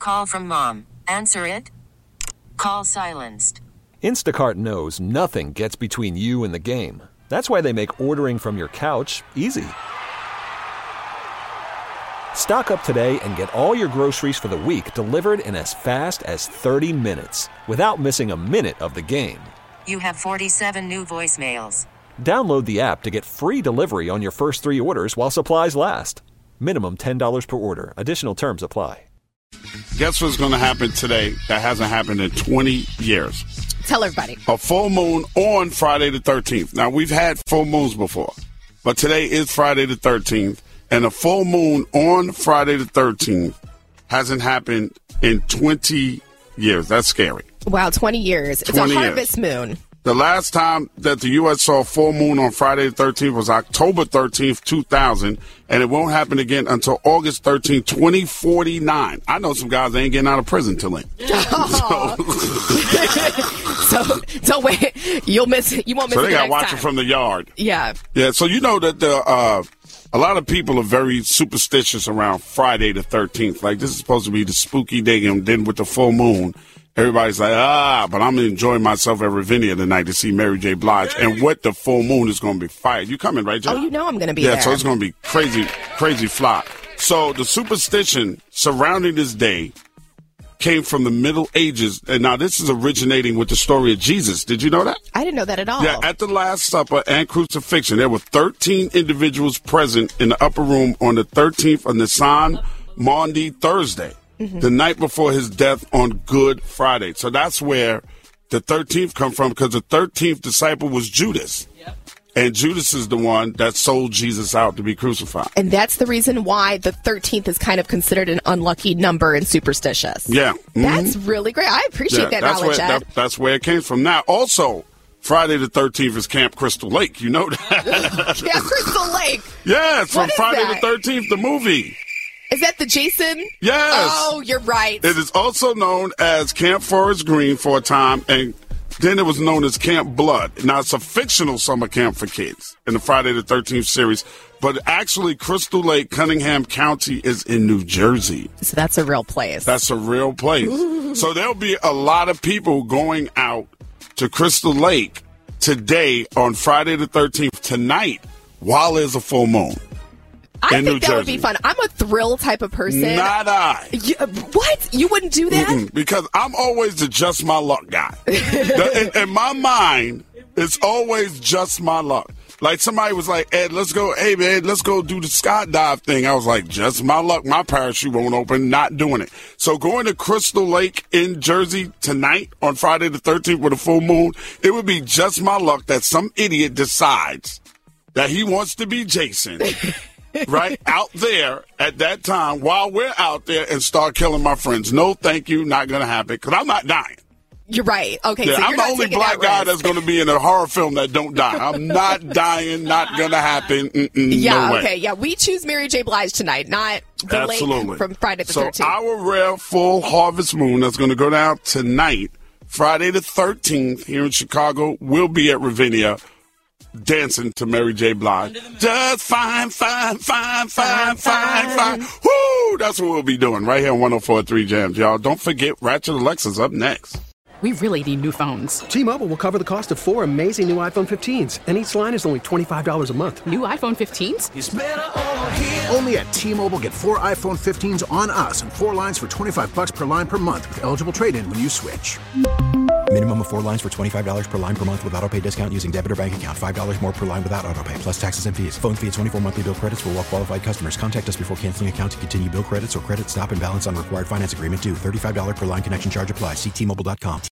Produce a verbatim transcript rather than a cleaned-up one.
call from mom. Answer it. Call silenced. Instacart knows nothing gets between you and the game. That's why they make ordering from your couch easy. Stock up today and get all your groceries for the week delivered in as fast as thirty minutes without missing a minute of the game. You have forty-seven new voicemails. Download the app to get free delivery on your first three orders while supplies last. Minimum ten dollars per order. Additional terms apply. Guess what's going to happen today that hasn't happened in twenty years? Tell everybody. A full moon on Friday the thirteenth. Now, we've had full moons before, but today is Friday the thirteenth, and a full moon on Friday the thirteenth hasn't happened in twenty years. That's scary. Wow, twenty years. It's a harvest moon. The last time that the U S saw a full moon on Friday the thirteenth was October thirteenth, two thousand, and it won't happen again until August thirteenth, twenty forty-nine. I know some guys that ain't getting out of prison till then. So, so wait, you'll miss. You won't miss. So they it the got next watching time. from the yard. Yeah. Yeah. So you know that the uh, a lot of people are very superstitious around Friday the thirteenth. Like, this is supposed to be the spooky day, and then with the full moon, everybody's like, ah, but I'm enjoying myself at Ravinia tonight to see Mary J. Blige. And what the full moon is going to be fire. You coming, right, Jay? Oh, you know I'm going to be yeah, there. Yeah, so it's going to be crazy, crazy fly. So the superstition surrounding this day came from the Middle Ages. And now this is originating with the story of Jesus. Did you know that? I didn't know that at all. Yeah, at the Last Supper and crucifixion, there were thirteen individuals present in the upper room on the thirteenth of Nisan, Maundy, Thursday. Mm-hmm. The night before his death on Good Friday. So that's where the thirteenth come from, because the thirteenth disciple was Judas. Yep. And Judas is the one that sold Jesus out to be crucified. And that's the reason why the thirteenth is kind of considered an unlucky number and superstitious. Yeah. Mm-hmm. That's really great. I appreciate yeah, that that's knowledge, where, Ed. that, that's where it came from. Now, also, Friday the thirteenth is Camp Crystal Lake. You know that? Camp Crystal Lake. Yeah, it's from What is Friday that? the thirteenth, the movie. Is that the Jason? Yes. Oh, you're right. It is also known as Camp Forest Green for a time, and then it was known as Camp Blood. Now, it's a fictional summer camp for kids in the Friday the thirteenth series, but actually Crystal Lake, Cunningham County is in New Jersey. So that's a real place. That's a real place. So there'll be a lot of people going out to Crystal Lake today on Friday the thirteenth, tonight, while there's a full moon. I in think New that Jersey. would be fun. I'm a thrill type of person. Not I. You, what? You wouldn't do that? Mm-mm, because I'm always the just my luck guy. The- in, in my mind, it's always just my luck. Like, somebody was like, Ed, let's go, hey, man, let's go do the skydive thing. I was like, just my luck. My parachute won't open. Not doing it. So going to Crystal Lake in Jersey tonight on Friday the thirteenth with a full moon, it would be just my luck that some idiot decides that he wants to be Jason. Right out there at that time while we're out there and start killing my friends. No, thank you. Not going to happen, because I'm not dying. You're right. Okay, Yeah, so I'm you're the not only taking black that guy risk. that's going to be in a horror film that don't die. I'm not dying. Not going to happen. Mm-mm, Yeah, no way. okay. Yeah, we choose Mary J. Blige tonight, not the Absolutely. lake from Friday the so thirteenth. our rare full harvest moon that's going to go down tonight, Friday the thirteenth, here in Chicago, will be at Ravinia, dancing to Mary J. Blige. Just fine, fine, fine, fine, fine, fine. Woo! That's what we'll be doing right here on one oh four point three Jams, y'all. Don't forget, Ratchet Alexa's up next. We really need new phones. T-Mobile will cover the cost of four amazing new iPhone fifteens, and each line is only twenty-five dollars a month. New iPhone fifteens? It's better over here. Only at T-Mobile, get four iPhone fifteens on us and four lines for twenty-five bucks per line per month with eligible trade-in when you switch. Minimum of four lines for twenty-five dollars per line per month with autopay discount using debit or bank account. five dollars more per line without autopay, plus taxes and fees. Phone fee at twenty-four monthly bill credits for well-qualified customers. Contact us before canceling account to continue bill credits or credit stop and balance on required finance agreement due. thirty-five dollars per line connection charge applies. See T Mobile dot com.